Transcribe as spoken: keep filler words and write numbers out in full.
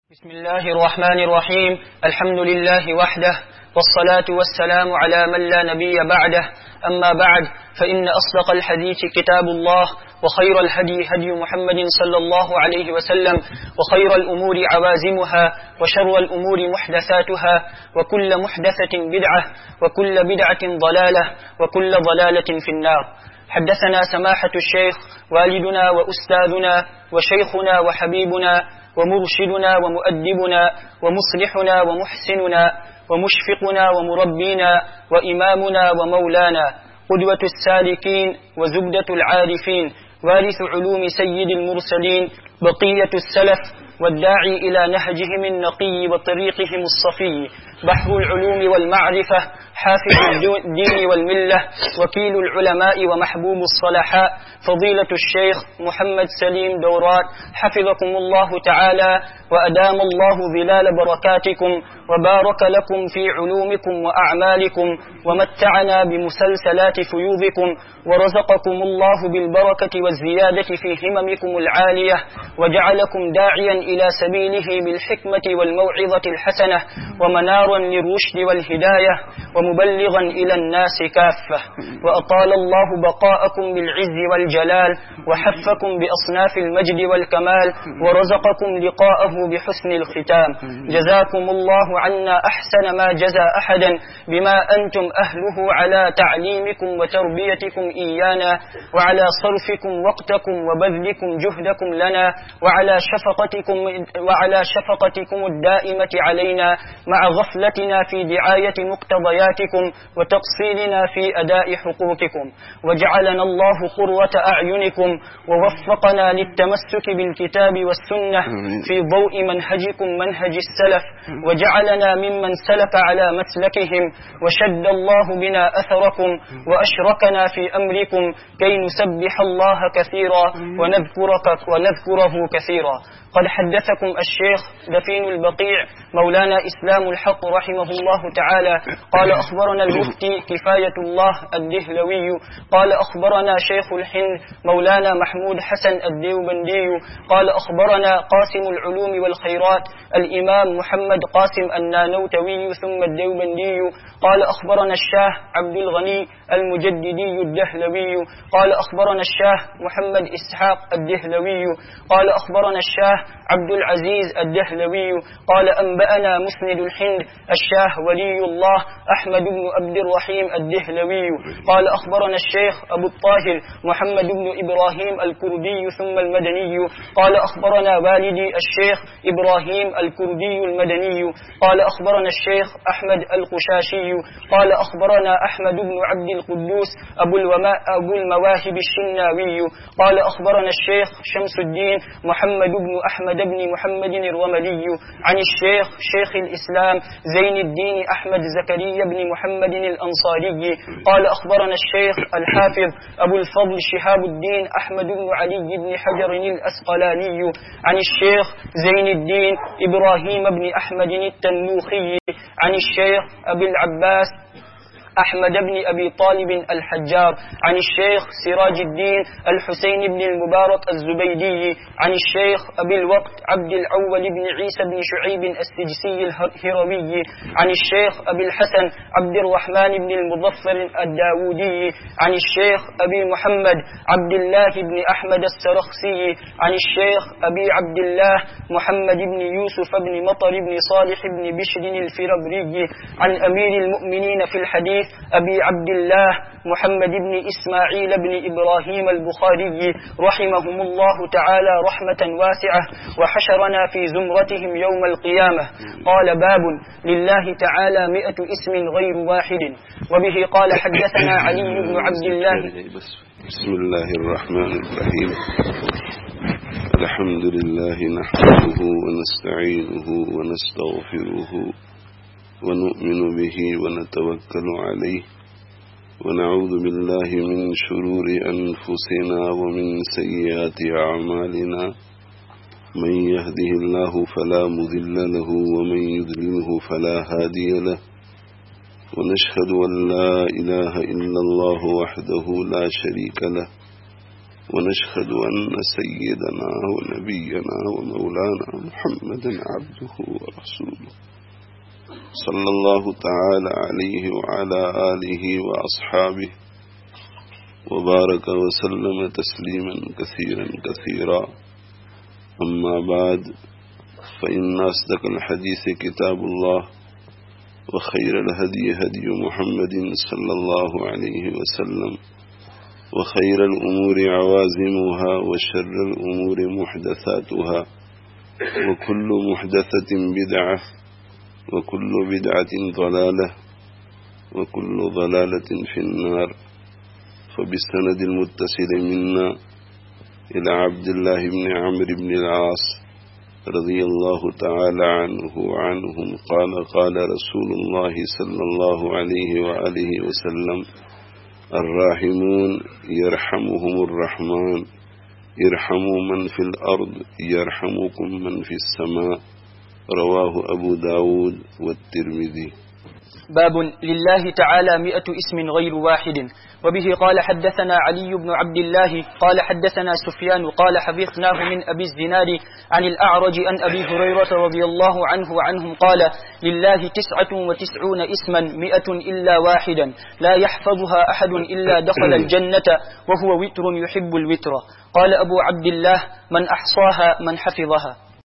بسم الله الرحمن الرحيم. الحمد لله وحده، والصلاة والسلام على من لا نبي بعده. أما بعد، فإن أصدق الحديث كتاب الله، وخير الهدي هدي محمد صلى الله عليه وسلم، وخير الأمور عوازمها، وشر الأمور محدثاتها، وكل محدثة بدعة، وكل بدعة ضلالة، وكل ضلالة في النار. حدثنا سماحة الشيخ والدنا وأستاذنا وشيخنا وحبيبنا ومرشدنا ومؤدبنا ومصلحنا ومحسننا ومشفقنا ومربينا وإمامنا ومولانا، قدوة السالكين وزبدة العارفين، وارث علوم سيد المرسلين، بقية السلف والداعي إلى نهجهم النقي وطريقهم الصفي، بحر العلوم والمعرفة، حافظ الدين والملة، وكيل العلماء ومحبوب الصلحاء، فضيلة الشيخ محمد سليم دورات، حفظكم الله تعالى وأدام الله ظلال بركاتكم، وبارك لكم في علومكم وأعمالكم، ومتعنا بمسلسلات فيوضكم، ورزقكم الله بالبركة والزيادة في هممكم العالية، وجعلكم داعيا إلى سبيله بالحكمة والموعظة الحسنة، ومنارا للرشد والهداية، ومبلغا إلى الناس كافة. وأطال الله بقاءكم بالعز والجلال، وحفكم بأصناف المجد والكمال، ورزقكم لقاءه بحسن الختام. جزاكم الله عنا أحسن ما جزى أحدا بما أنتم أهله على تعليمكم وتربيتكم إيانا، وعلى صرفكم وقتكم وبذلكم جهدكم لنا، وعلى شفقتكم وعلى شفقتكم الدائمة علينا، مع غفلتنا في دعاية مقتضياتكم وتقصيرنا في أداء حقوقكم. وجعلنا الله قرة أعينكم، ووفقنا للتمسك بالكتاب والسنة في ضوء منهجكم منهج السلف، وجعلنا ممن سلك على مسلكهم، وشد الله بنا أثركم، وأشركنا في أمركم كي نسبح الله كثيرا ونذكرك ونذكره كثيرا. قد حدثكم الشيخ دفين البقيع مولانا إسلام الحق رحمه الله تعالى قال: أخبرنا المفتي كفاية الله الدهلوي قال: أخبرنا شيخ الهند مولانا محمود حسن الديوبندي قال: أخبرنا قاسم العلوم والخيرات الإمام محمد قاسم النانوتوي ثم الديوبندي قال: أخبرنا الشاه عبد الغني المجددي الدهلوي قال: أخبرنا الشاه محمد إسحاق الدهلوي قال: أخبرنا الشاه عبد العزيز الدهلوي قال: أنبأنا مسند الهند الشاه ولي الله أحمد بن عبد الرحيم الدهلوي قال: أخبرنا الشيخ أبو الطاهر محمد بن إبراهيم الكردي ثم المدني قال: أخبرنا والدي الشيخ إبراهيم الكردي المدني قال: أخبرنا الشيخ أحمد القشاشي قال: أخبرنا أحمد بن عبد القدوس أبو, أبو المواهب الشناوي قال: أخبرنا الشيخ شمس الدين محمد بن أحمد بن محمد الرملي عن الشيخ شيخ الإسلام زين الدين أحمد زكريا بن محمد الأنصاري قال: أخبرنا الشيخ الحافظ أبو الفضل شهاب الدين أحمد بن علي بن حجر الأسقلاني عن الشيخ زين الدين إبراهيم بن أحمد التنوخي عن الشيخ أبي العباس أحمد بن أبي طالب الحجار عن الشيخ سراج الدين الحسين بن المبارك الزبيدي عن الشيخ أبي الوقت عبد الأول بن عيسى بن شعيب السجسي الهروي عن الشيخ أبي الحسن عبد الرحمن بن المظفر الداودي عن الشيخ أبي محمد عبد الله بن أحمد السرخسي عن الشيخ أبي عبد الله محمد بن يوسف بن مطر بن صالح بن بشر الفربري عن أمير المؤمنين في الحديث أبي عبد الله محمد بن إسماعيل بن إبراهيم البخاري رحمهم الله تعالى رحمة واسعة، وحشرنا في زمرتهم يوم القيامة. قال: باب لله تعالى مئة اسم غير واحد. وبه قال: حدثنا علي بن عبد الله. بسم الله الرحمن الرحيم. الحمد لله نحمده ونستعينه ونستغفره ونؤمن به ونتوكل عليه، ونعوذ بالله من شرور أنفسنا ومن سيئات أعمالنا. من يهده الله فلا مضل له، ومن يضلله فلا هادي له. ونشهد أن لا إله إلا الله وحده لا شريك له، ونشهد أن سيدنا ونبينا ومولانا محمدا عبده ورسوله صلى الله تعالى عليه وعلى آله وأصحابه وبارك وسلم تسليما كثيرا كثيرا. أما بعد، فإن أصدق الحديث كتاب الله، وخير الهدي هدي محمد صلى الله عليه وسلم، وخير الأمور عوازمها، وشر الأمور محدثاتها، وكل محدثة بدعة، وكل بدعة ضلالة، وكل ضلالة في النار. فبالسند المتصل منا إلى عبد الله بن عمرو بن العاص رضي الله تعالى عنه وعنهم قال قال رسول الله صلى الله عليه وآله وسلم: الراحمون يرحمهم الرحمن، ارحموا من في الأرض يرحمكم من في السماء. رواه أبو داود والترمذي. باب لله تعالى مئة اسم غير واحد. وبه قال حدثنا علي بن عبد الله قال حدثنا سفيان قال حفظناه من أبي الزناد عن الأعرج عن أبي هريرة رضي الله عنه وعنهم قال: لله تسعة وتسعون اسما مئة إلا واحدا لا يحفظها أحد إلا دخل الجنة وهو وتر يحب الوتر. قال أبو عبد الله: من أحصاها من حفظها.